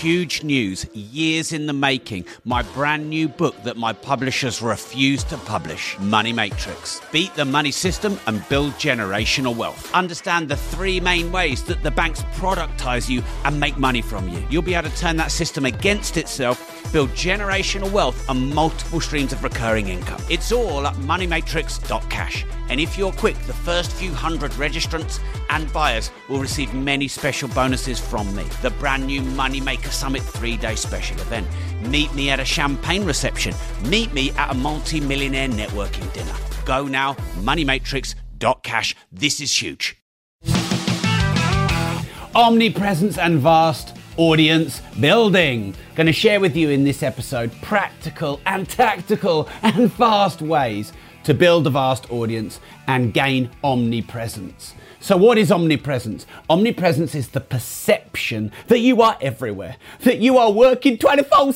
huge news, years in the making. My brand new book that my publishers refuse to publish, Money Matrix. Beat the money system and build generational wealth. Understand the three main ways that the banks productize you and make money from you. You'll be able to turn that system against itself, build generational wealth and multiple streams of recurring income. It's all at moneymatrix.cash. And if you're quick, the first few hundred registrants and buyers will receive many special bonuses from me. The brand new Moneymaker Summit 3-day special event. Meet me at a champagne reception. Meet me at a multi-millionaire networking dinner. Go now, moneymatrix.cash. This is huge. Omnipresence and vast audience building. Going to share with you in this episode practical and tactical and fast ways to build a vast audience and gain omnipresence. So what is omnipresence? Omnipresence is the perception that you are everywhere, that you are working 24/7,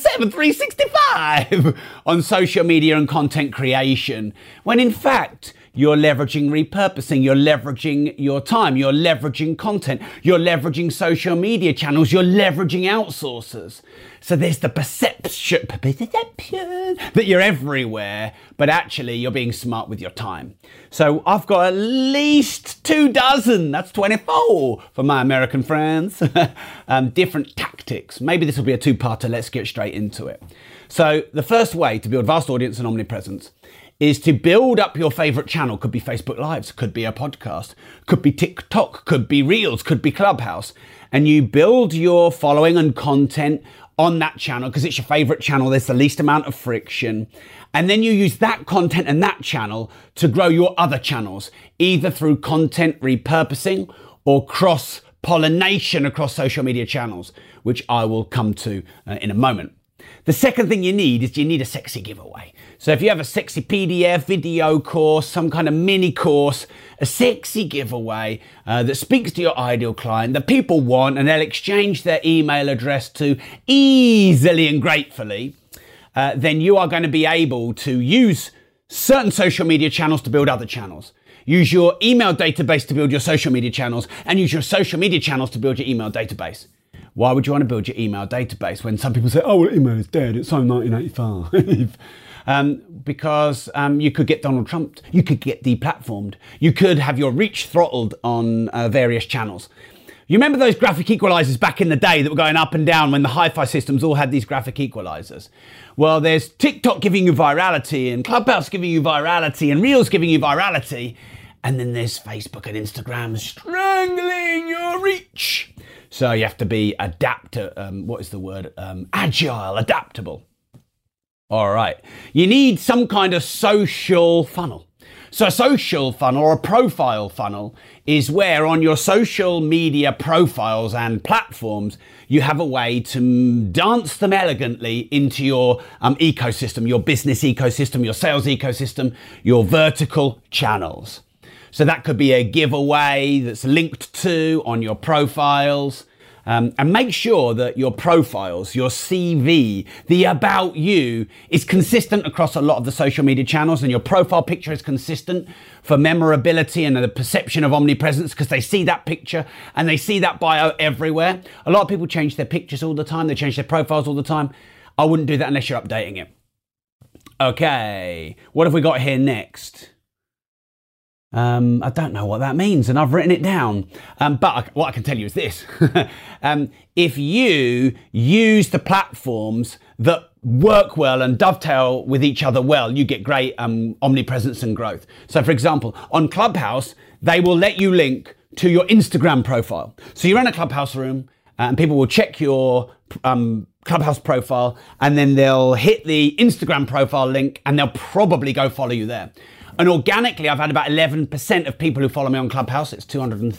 365 on social media and content creation, when in fact, you're leveraging repurposing, you're leveraging your time, you're leveraging content, you're leveraging social media channels, you're leveraging outsourcers. So there's the perception that you're everywhere, but actually you're being smart with your time. So I've got at least 24, that's 24 for my American friends, different tactics. Maybe this will be a two-parter, let's get straight into it. So the first way to build vast audience and omnipresence is to build up your favorite channel. Could be Facebook Lives, could be a podcast, could be TikTok, could be Reels, could be Clubhouse. And you build your following and content on that channel because it's your favorite channel. There's the least amount of friction. And then you use that content and that channel to grow your other channels, either through content repurposing or cross-pollination across social media channels, which I will come to in a moment. The second thing you need is you need a sexy giveaway. So if you have a sexy PDF, video course, some kind of mini course, a sexy giveaway that speaks to your ideal client that people want and they'll exchange their email address to easily and gratefully, then you are going to be able to use certain social media channels to build other channels. Use your email database to build your social media channels and use your social media channels to build your email database. Why would you want to build your email database when some people say, oh, well, email is dead, it's on 1985? Because you could get Donald Trump, you could get deplatformed, you could have your reach throttled on various channels. You remember those graphic equalizers back in the day that were going up and down when the hi-fi systems all had these graphic equalizers? Well, there's TikTok giving you virality and Clubhouse giving you virality and Reels giving you virality. And then there's Facebook and Instagram strangling your reach. So you have to be agile, adaptable. All right. You need some kind of social funnel. So a social funnel or a profile funnel is where on your social media profiles and platforms, you have a way to dance them elegantly into your ecosystem, your business ecosystem, your sales ecosystem, your vertical channels. So that could be a giveaway that's linked to on your profiles. And make sure that your profiles, your CV, the about you is consistent across a lot of the social media channels, and your profile picture is consistent for memorability and the perception of omnipresence because they see that picture and they see that bio everywhere. A lot of people change their pictures all the time. They change their profiles all the time. I wouldn't do that unless you're updating it. Okay, what have we got here next? I don't know what that means, and I've written it down. But what I can tell you is this. If you use the platforms that work well and dovetail with each other well, you get great omnipresence and growth. So, for example, on Clubhouse, they will let you link to your Instagram profile. So you're in a Clubhouse room, and people will check your Clubhouse profile, and then they'll hit the Instagram profile link, and they'll probably go follow you there. And organically, I've had about 11% of people who follow me on Clubhouse. It's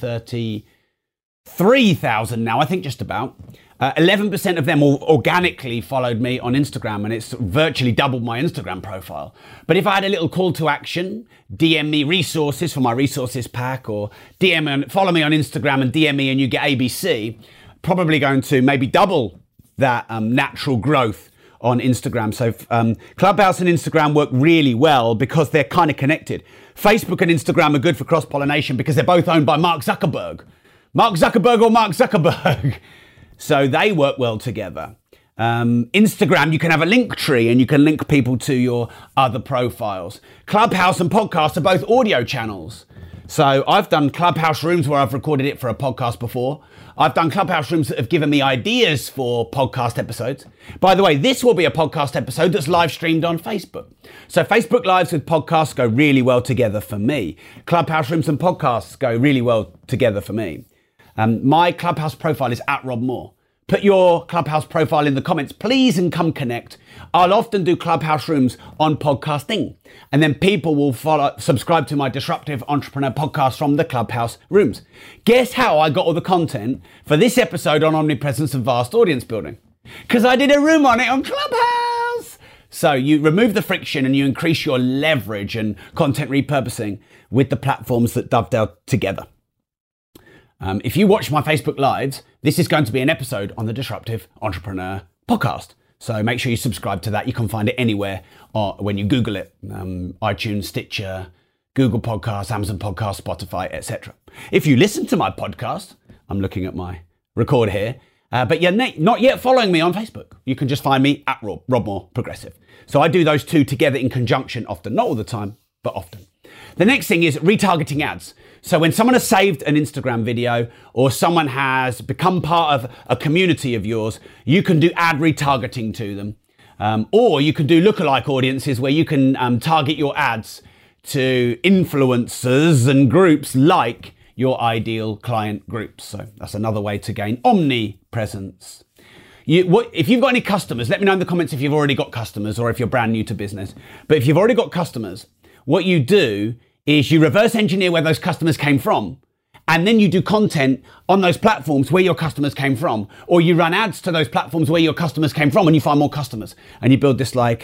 233,000 now, I think just about. 11% of them organically followed me on Instagram, and it's virtually doubled my Instagram profile. But if I had a little call to action, DM me resources for my resources pack, or follow me on Instagram and DM me and you get ABC, probably going to maybe double that natural growth on Instagram. So Clubhouse and Instagram work really well because they're kind of connected. Facebook and Instagram are good for cross-pollination because they're both owned by Mark Zuckerberg. Mark Zuckerberg or Mark Zuckerberg? So they work well together. Instagram, you can have a link tree and you can link people to your other profiles. Clubhouse and podcasts are both audio channels. So I've done Clubhouse rooms where I've recorded it for a podcast before. I've done Clubhouse rooms that have given me ideas for podcast episodes. By the way, this will be a podcast episode that's live streamed on Facebook. So Facebook Lives with podcasts go really well together for me. Clubhouse rooms and podcasts go really well together for me. My Clubhouse profile is @RobMoore. Put your Clubhouse profile in the comments, please, and come connect. I'll often do Clubhouse rooms on podcasting, and then people will subscribe to my Disruptive Entrepreneur podcast from the Clubhouse rooms. Guess how I got all the content for this episode on omnipresence and vast audience building? Because I did a room on it on Clubhouse. So you remove the friction and you increase your leverage and content repurposing with the platforms that dovetail together. If you watch my Facebook Lives, this is going to be an episode on the Disruptive Entrepreneur podcast. So make sure you subscribe to that. You can find it anywhere when you Google it. iTunes, Stitcher, Google Podcasts, Amazon Podcasts, Spotify, etc. If you listen to my podcast, I'm looking at my record here, but you're not yet following me on Facebook, you can just find me @Rob Moore Progressive. So I do those two together in conjunction often, not all the time, but often. The next thing is retargeting ads. So when someone has saved an Instagram video or someone has become part of a community of yours, you can do ad retargeting to them. Or you can do lookalike audiences where you can target your ads to influencers and groups like your ideal client groups. So that's another way to gain omnipresence. If you've got any customers, let me know in the comments if you've already got customers or if you're brand new to business. But if you've already got customers, what you do is you reverse engineer where those customers came from, and then you do content on those platforms where your customers came from, or you run ads to those platforms where your customers came from and you find more customers. And you build this like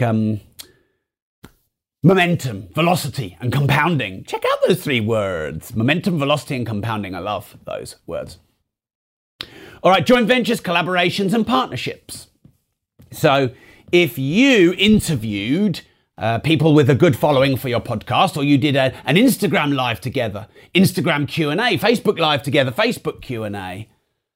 momentum, velocity, and compounding. Check out those 3 words. Momentum, velocity, and compounding. I love those words. All right, joint ventures, collaborations, and partnerships. So if you interviewed people with a good following for your podcast, or you did an Instagram live together, Instagram Q&A, Facebook live together, Facebook Q&A,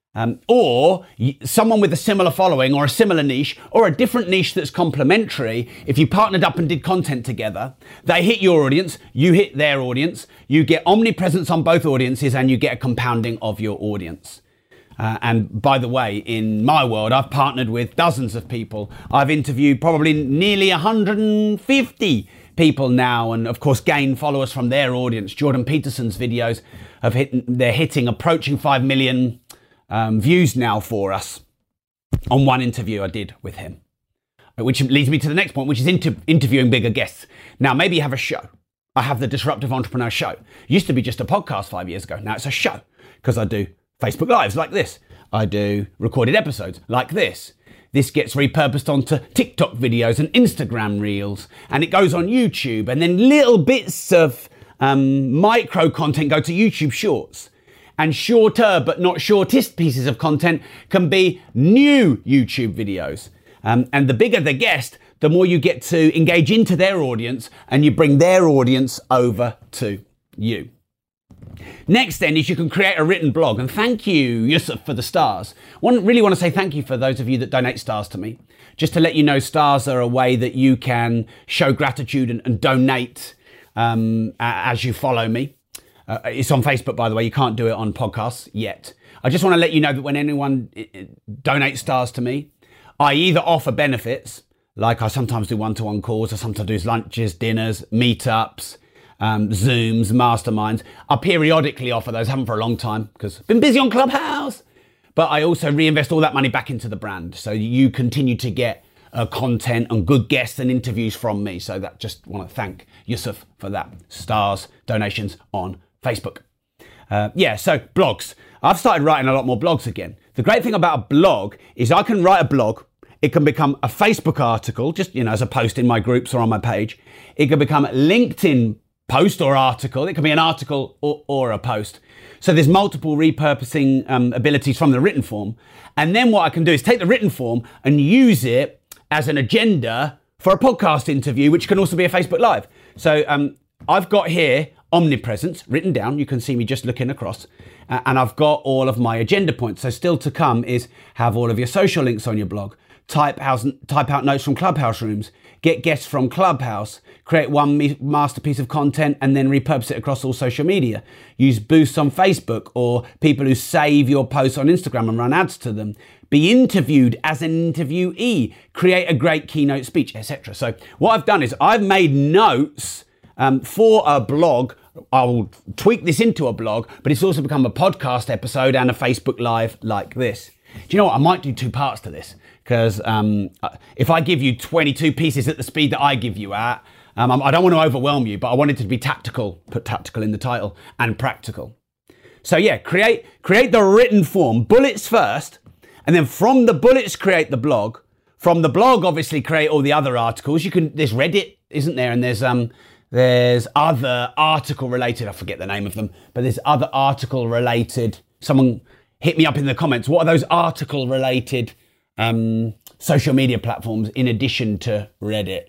or someone with a similar following or a similar niche or a different niche that's complementary, if you partnered up and did content together, they hit your audience, you hit their audience, you get omnipresence on both audiences, and you get a compounding of your audience. And by the way, in my world, I've partnered with dozens of people. I've interviewed probably nearly 150 people now, and of course, gained followers from their audience. Jordan Peterson's videos they're approaching 5 million views now for us on one interview I did with him. Which leads me to the next point, which is interviewing bigger guests. Now, maybe you have a show. I have the Disruptive Entrepreneur Show. It used to be just a podcast 5 years ago. Now it's a show because I do Facebook Lives like this. I do recorded episodes like this. This gets repurposed onto TikTok videos and Instagram Reels, and it goes on YouTube, and then little bits of micro content go to YouTube Shorts. And shorter but not shortest pieces of content can be new YouTube videos. And the bigger the guest, the more you get to engage into their audience, and you bring their audience over to you. Next then is you can create a written blog, and thank you, Yusuf, for the stars. Really want to say thank you for those of you that donate stars to me. Just to let you know, stars are a way that you can show gratitude and donate as you follow me. It's on Facebook, by the way. You can't do it on podcasts yet. I just want to let you know that when anyone donates stars to me, I either offer benefits, like I sometimes do one-to-one calls, I sometimes do lunches, dinners, meetups, Zooms, masterminds. I periodically offer those, haven't for a long time because I've been busy on Clubhouse. But I also reinvest all that money back into the brand. So you continue to get content and good guests and interviews from me. So that just want to thank Yusuf for that. Stars, donations on Facebook. So blogs. I've started writing a lot more blogs again. The great thing about a blog is I can write a blog. It can become a Facebook article, just, as a post in my groups or on my page. It can become a LinkedIn post or article. It can be an article or a post. So there's multiple repurposing abilities from the written form. And then what I can do is take the written form and use it as an agenda for a podcast interview, which can also be a Facebook Live. So I've got here omnipresence written down. You can see me just looking across. And I've got all of my agenda points. So still to come is have all of your social links on your blog, type out notes from Clubhouse rooms, get guests from Clubhouse, create one masterpiece of content and then repurpose it across all social media. Use boosts on Facebook or people who save your posts on Instagram and run ads to them. Be interviewed as an interviewee, create a great keynote speech, etc. So what I've done is I've made notes for a blog. I'll tweak this into a blog, but it's also become a podcast episode and a Facebook Live like this. Do you know what? I might do 2 parts to this because if I give you 22 pieces at the speed that I give you at, I don't want to overwhelm you, but I want it to be tactical, put tactical in the title, and practical. So yeah, create the written form, bullets first, and then from the bullets, create the blog. From the blog, obviously, create all the other articles. There's Reddit, isn't there? And there's other article related, I forget the name of them, but there's other article related. Someone hit me up in the comments. What are those article related social media platforms in addition to Reddit?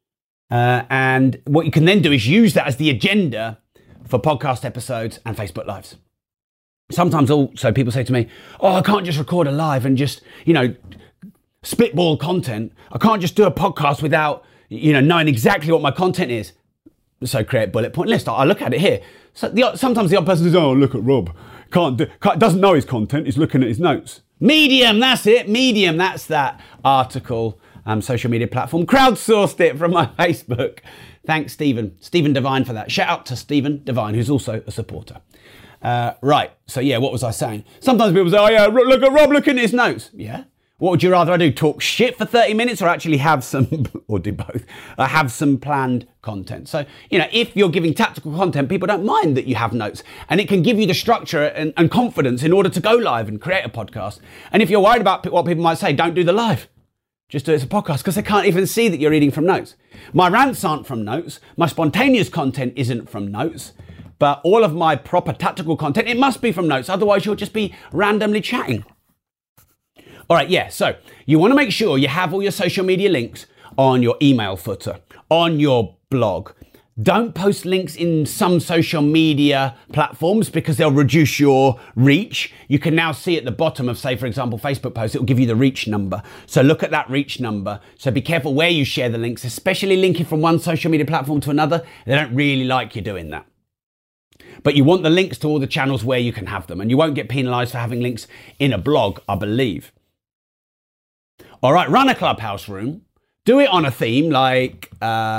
And what you can then do is use that as the agenda for podcast episodes and Facebook Lives. Sometimes also people say to me, I can't just record a live and just, spitball content. I can't just do a podcast without, knowing exactly what my content is. So create bullet point list. I look at it here. So sometimes the other person says, look at Rob. Doesn't know his content. He's looking at his notes. Medium, that's it. Medium, that's that article, social media platform. Crowdsourced it from my Facebook. Thanks, Stephen Devine for that. Shout out to Stephen Devine, who's also a supporter. Right. So yeah, what was I saying? Sometimes people say, look at Rob looking at his notes. Yeah. What would you rather I do? Talk shit for 30 minutes or actually have some, or do both, have some planned content? So, if you're giving tactical content, people don't mind that you have notes and it can give you the structure and confidence in order to go live and create a podcast. And if you're worried about what people might say, don't do the live. Just do it as a podcast because they can't even see that you're reading from notes. My rants aren't from notes. My spontaneous content isn't from notes. But all of my proper tactical content, it must be from notes. Otherwise, you'll just be randomly chatting. All right, yeah, so you want to make sure you have all your social media links on your email footer, on your blog. Don't post links in some social media platforms because they'll reduce your reach. You can now see at the bottom of, say, for example, Facebook posts, it'll give you the reach number. So look at that reach number. So be careful where you share the links, especially linking from one social media platform to another. They don't really like you doing that. But you want the links to all the channels where you can have them, and you won't get penalized for having links in a blog, I believe. All right, run a Clubhouse room. Do it on a theme like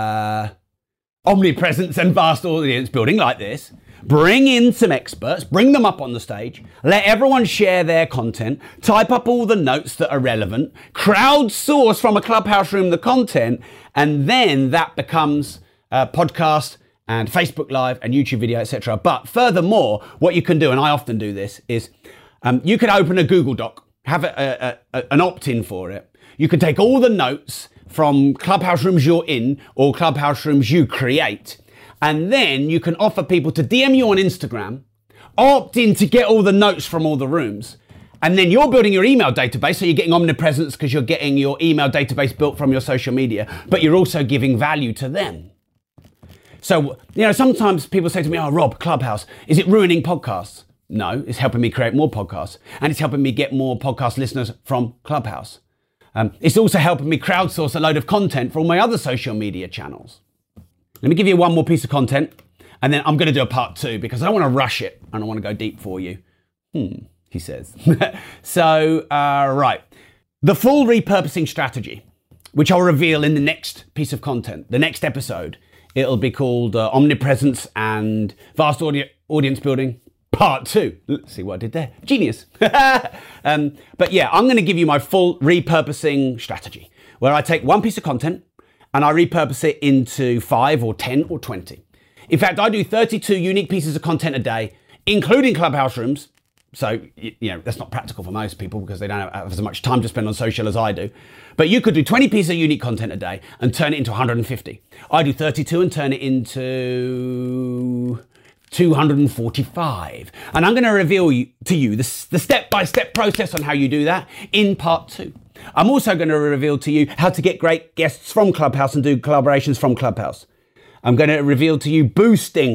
omnipresence and vast audience building like this. Bring in some experts, bring them up on the stage, let everyone share their content, type up all the notes that are relevant, crowdsource from a Clubhouse room the content, and then that becomes a podcast and Facebook Live and YouTube video, etc. But furthermore, what you can do, and I often do this, is you can open a Google Doc, have an opt-in for it. You can take all the notes from Clubhouse rooms you're in or Clubhouse rooms you create, and then you can offer people to DM you on Instagram, opt in to get all the notes from all the rooms, and then you're building your email database, so you're getting omnipresence because you're getting your email database built from your social media, but you're also giving value to them. So, sometimes people say to me, Rob, Clubhouse, is it ruining podcasts? No, it's helping me create more podcasts, and it's helping me get more podcast listeners from Clubhouse. It's also helping me crowdsource a load of content for all my other social media channels. Let me give you one more piece of content, and then I'm going to do a part 2 because I don't want to rush it and I want to go deep for you. He says. So, right. The full repurposing strategy, which I'll reveal in the next piece of content, the next episode. It'll be called Omnipresence and Vast Audience Building Part 2. Let's see what I did there. Genius. But yeah, I'm going to give you my full repurposing strategy where I take one piece of content and I repurpose it into 5 or 10 or 20. In fact, I do 32 unique pieces of content a day, including Clubhouse rooms. So, that's not practical for most people because they don't have as much time to spend on social as I do. But you could do 20 pieces of unique content a day and turn it into 150. I do 32 and turn it into 245. And I'm going to reveal to you the step-by-step process on how you do that in part 2. I'm also going to reveal to you how to get great guests from Clubhouse and do collaborations from Clubhouse. I'm going to reveal to you boosting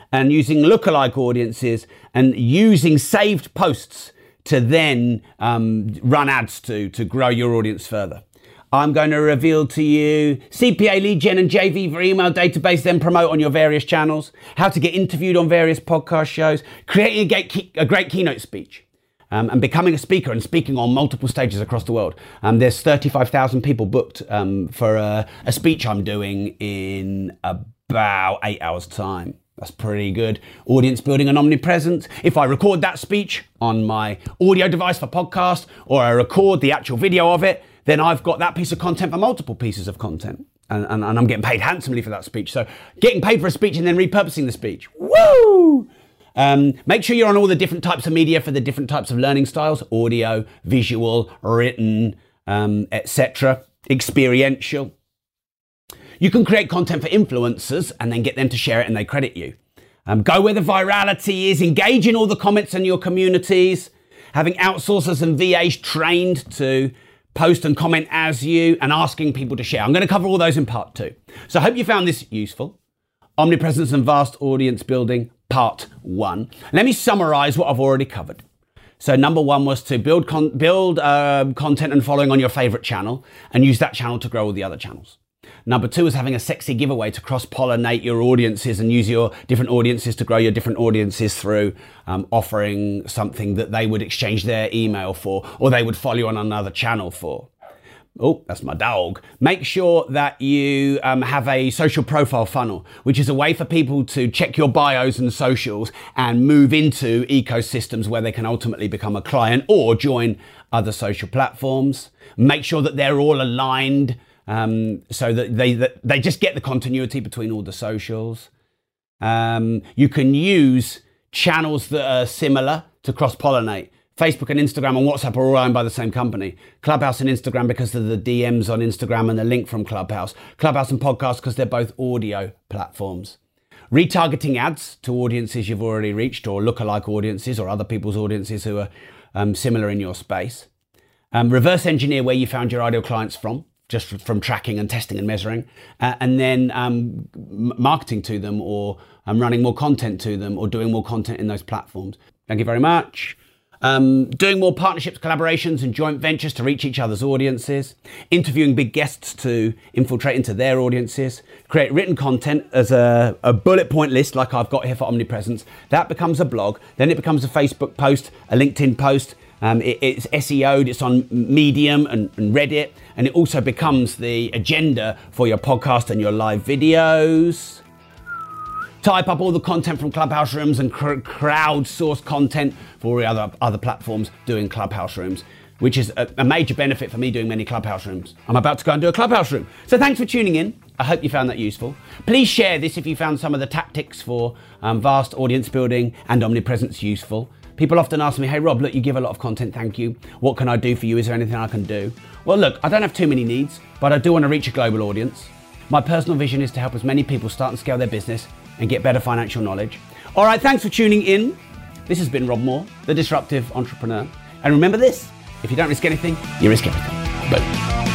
and using lookalike audiences and using saved posts to then run ads to grow your audience further. I'm going to reveal to you CPA, lead gen and JV for email database, then promote on your various channels, how to get interviewed on various podcast shows, creating a great keynote speech, and becoming a speaker and speaking on multiple stages across the world. There's 35,000 people booked for a speech I'm doing in about 8 hours' time. That's pretty good. Audience building and omnipresence. If I record that speech on my audio device for podcast, or I record the actual video of it, then I've got that piece of content for multiple pieces of content. And I'm getting paid handsomely for that speech. So getting paid for a speech and then repurposing the speech. Woo! Make sure you're on all the different types of media for the different types of learning styles: audio, visual, written, etc., experiential. You can create content for influencers and then get them to share it and they credit you. Go where the virality is, engage in all the comments in your communities, having outsourcers and VAs trained to post and comment as you, and asking people to share. I'm going to cover all those in part 2. So I hope you found this useful. Omnipresence and vast audience building, part 1. Let me summarize what I've already covered. So number 1 was to build content and following on your favorite channel and use that channel to grow all the other channels. Number 2 is having a sexy giveaway to cross-pollinate your audiences and use your different audiences to grow your different audiences through offering something that they would exchange their email for, or they would follow you on another channel for. Oh, that's my dog. Make sure that you have a social profile funnel, which is a way for people to check your bios and socials and move into ecosystems where they can ultimately become a client or join other social platforms. Make sure that they're all aligned, so that they just get the continuity between all the socials. You can use channels that are similar to cross-pollinate. Facebook and Instagram and WhatsApp are all owned by the same company. Clubhouse and Instagram because of the DMs on Instagram and the link from Clubhouse. Clubhouse and Podcast because they're both audio platforms. Retargeting ads to audiences you've already reached, or lookalike audiences or other people's audiences who are similar in your space. Reverse engineer where you found your ideal clients from, just from tracking and testing and measuring, and then marketing to them, or running more content to them, or doing more content in those platforms. Thank you very much. Doing more partnerships, collaborations and joint ventures to reach each other's audiences, interviewing big guests to infiltrate into their audiences, create written content as a bullet point list like I've got here for Omnipresence. That becomes a blog, then it becomes a Facebook post, a LinkedIn post. It's SEO'd, it's on Medium and Reddit, and it also becomes the agenda for your podcast and your live videos. Type up all the content from Clubhouse rooms and crowdsource content for other platforms doing Clubhouse rooms, which is a major benefit for me doing many Clubhouse rooms. I'm about to go and do a Clubhouse room. So thanks for tuning in. I hope you found that useful. Please share this if you found some of the tactics for vast audience building and omnipresence useful. People often ask me, hey Rob, look, you give a lot of content, thank you. What can I do for you? Is there anything I can do? Well, look, I don't have too many needs, but I do want to reach a global audience. My personal vision is to help as many people start and scale their business and get better financial knowledge. All right, thanks for tuning in. This has been Rob Moore, the Disruptive Entrepreneur. And remember this, if you don't risk anything, you risk everything. Boom.